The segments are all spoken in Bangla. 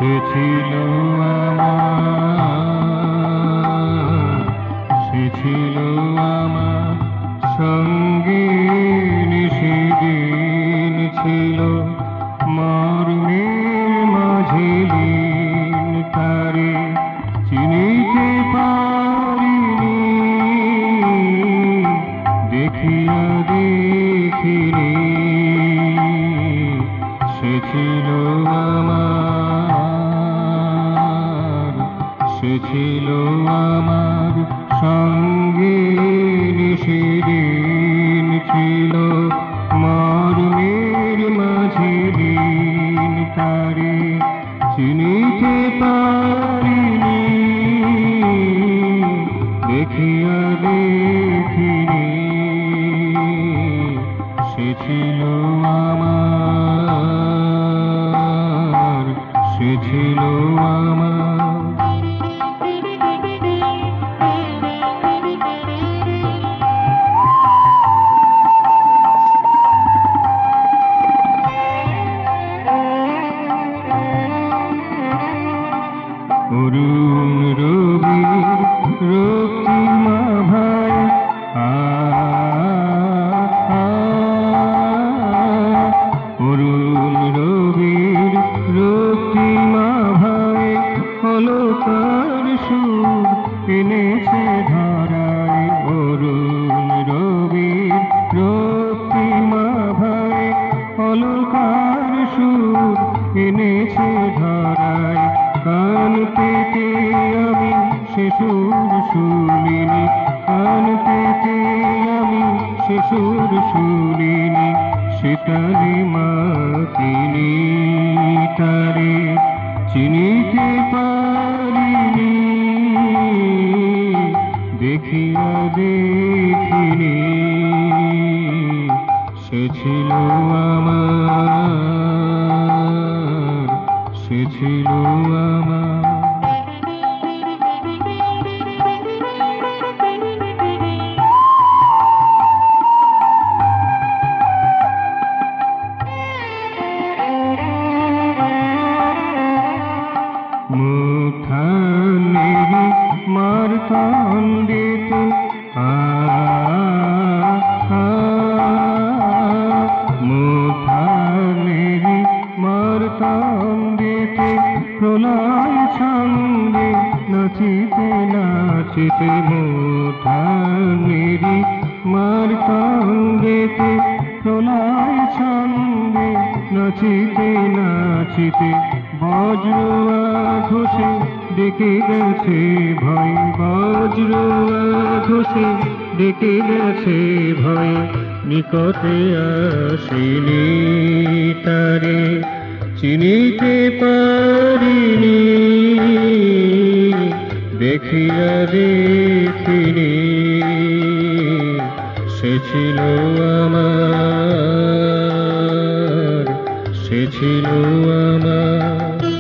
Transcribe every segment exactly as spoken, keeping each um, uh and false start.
সে ছিল আমার, সে ছিল আমার সঙ্গে নিশিদিন ছিল মর্মের মাঝে লীন, তারে চিনিতে পারিনি দেখিয়া দেখিনি। সে ছিল আমার, সে ছিল আমার সঙ্গে নিশিদিন ছিল মর্মের মাঝে লীন, তারে চিনিতে পারিনি দেখিয়া দেখিনি। সে ছিল আমার, সে ছিল আমার। অরুণ রবির রক্তিমা ভাই অরুণ রবির রক্তিমা ভাই অলকার সুর এনেছে ধরায়। অরুণ রবির রক্তিমা ভাই অলকার সুর এনেছে ধরায়। কান পেতে আমি সে সুর শুনিনি, কান পেতে আমি সে সুর শুনিনি। সেতারে মাতিনি, তারে চিনিতে পারিনি দেখিয়া দেখিনি। সে ছিল আমার, সে ছিল আমার। মুখানেরি মার কান্দিতে মুখানেরি মার কান্দিতে প্রলয় ছন্দে নাচিতে নাচিতে। মুখানেরি মার কান্দিতে প্রলয় ছন্দে নাচিতে নাচিতে। বজ্র ঘোষে ডেকে গেছে ভয়, বজ্র ঘোষে ডেকে গেছে ভয়। নিকটে আসিনি তারে চিনিতে পারিনি দেখিয়া দেখিনি। সে ছিল আমার, সে ছিল আমার।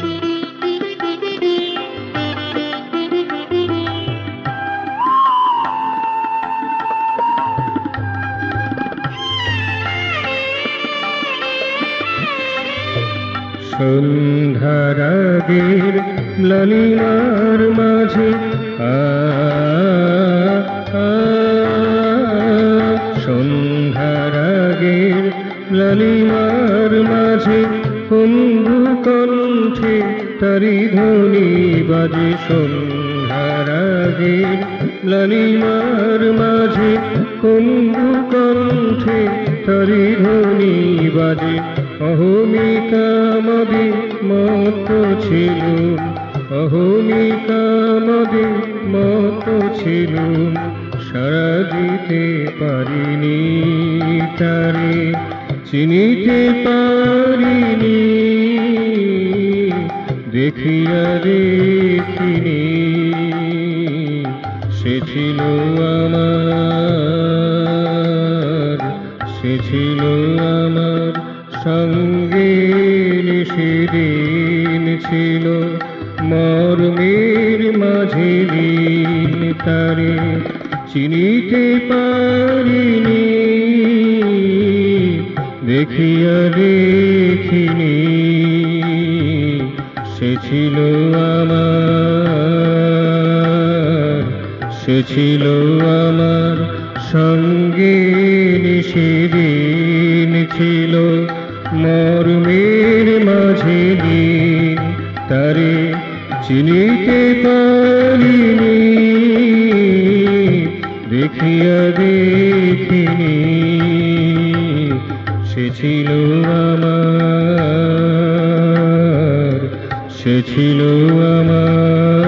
সন্ধ্যার আগের লালিমার মাঝে সন্ধ্যার আগের লালিমার মাঝে কুম্ভু কণ্ঠে তারি ধ্বনি বাজে। সন্ধ্যার আগের লালিমার মাঝে কুম্ভু কণ্ঠে তারি ধ্বনি বাজে। অহমিকা মদে মত ছিল, অহমিকা মদে মত ছিল। সারা দিতে পারিনি তারে চিনিতে পারিনি দেখিয়া দেখিনি। সে ছিল আমার, সে ছিল আমার সঙ্গে নিশিদিন ছিল মর্মের মাঝে লীন, তারে চিনিতে পারিনি দেখিয়া দেখিনি। সে ছিল আমার, সে ছিল আমার সঙ্গে সেদিন ছিল মর্মের মাঝে দিন, তারে চিনিতে পারিনি, দেখিয়া দেখিনি, সে ছিল আমার, সে ছিল আমার।